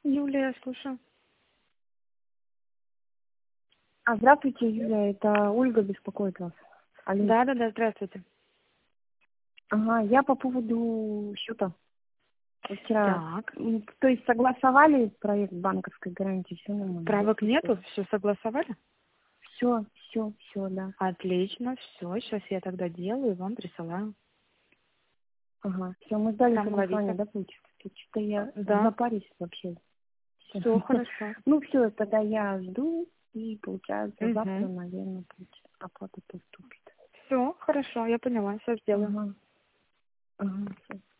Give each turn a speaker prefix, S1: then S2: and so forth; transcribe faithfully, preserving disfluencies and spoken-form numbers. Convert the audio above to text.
S1: Юлия, я слушаю.
S2: А, здравствуйте, Юлия, это Ольга беспокоит вас. Алло.
S1: Да, да, да, здравствуйте.
S2: Ага, я по поводу счета. Вот Вчера,
S1: Так,
S2: м, то есть согласовали проект банковской гарантии, все нормально, да?
S1: правок нету, все согласовали?
S2: Все, все, все, да.
S1: Отлично, все, сейчас я тогда делаю и вам присылаю.
S2: Ага, все, мы сдали
S1: Там
S2: согласование,
S1: ловите.
S2: да, получится? Что-то я
S1: Да,
S2: запарюсь вообще. Всё.
S1: все хорошо.
S2: Ну все, тогда я жду, и получается завтра,
S1: Угу.
S2: наверное, получится, оплата поступит.
S1: Все хорошо, я поняла, все сделаю.
S2: Ага, ага, всё.